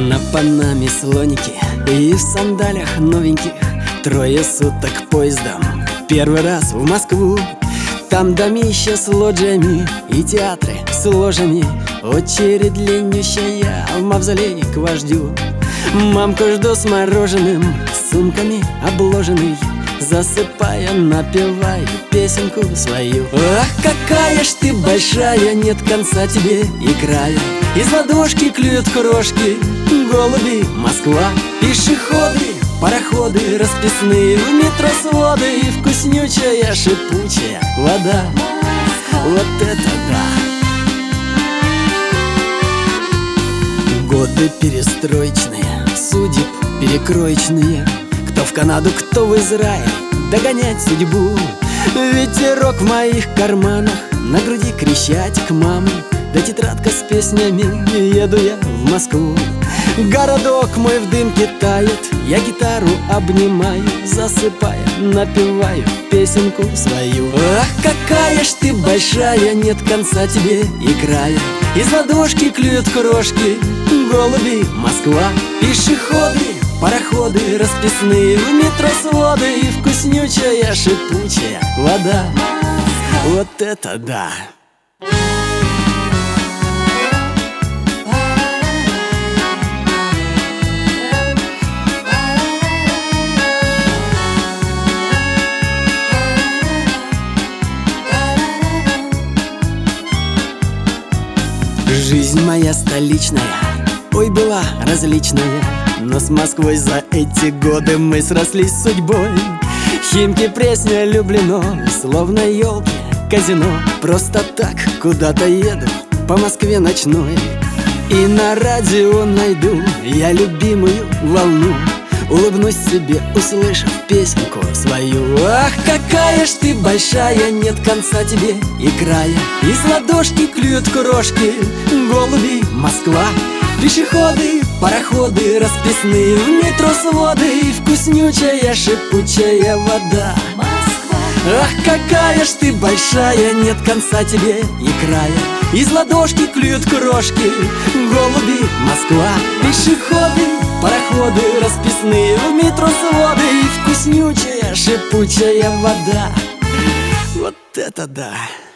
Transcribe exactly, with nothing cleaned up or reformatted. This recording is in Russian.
На Панаме слоники и в сандалях новеньких. Трое суток поездом, первый раз в Москву. Там домища с лоджиями и театры с ложами. Очередь длиннющая в мавзолей к вождю. Мамку жду с мороженым, с сумками обложенный. Засыпая, напеваю песенку свою. Ах, какая ж ты большая, нет конца тебе и края. Из ладошки клюют крошки голуби, Москва. Пешеходы, пароходы расписные, в метро своды и вкуснючая шипучая вода. Вот это да! Годы перестроечные, судеб перекроечные. Кто в Канаду, кто в Израиль, догонять судьбу. Ветерок в моих карманах, на груди крещатик мамы. Да тетрадка с песнями, еду я в Москву. Городок мой в дымке тает, я гитару обнимаю. Засыпая, напеваю песенку свою. Ах, какая ж ты большая, нет конца тебе и края. Из ладошки клюют крошки голуби, Москва. Пешеходы, пароходы расписные, в метро своды и вкуснючая шипучая вода. Вот это да! Жизнь моя столичная, ой, была различная. Но с Москвой за эти годы мы срослись судьбой. Химки, Пресня, Люблино, словно елки, казино. Просто так куда-то еду по Москве ночной. И на радио найду я любимую волну. Улыбнусь себе, услышав песенку свою. Ах, какая ж ты большая, нет конца тебе и края. Из ладошки клюют крошки голуби, Москва. Пешеходы, пароходы расписные, в метро своды и вкуснючая шипучая вода. Москва. Ах, какая ж ты большая, нет конца тебе и края. Из ладошки клюют крошки голуби, Москва. Пешеходы, пароходы расписные, в метро своды и вкуснючая шипучая вода. Вот это да!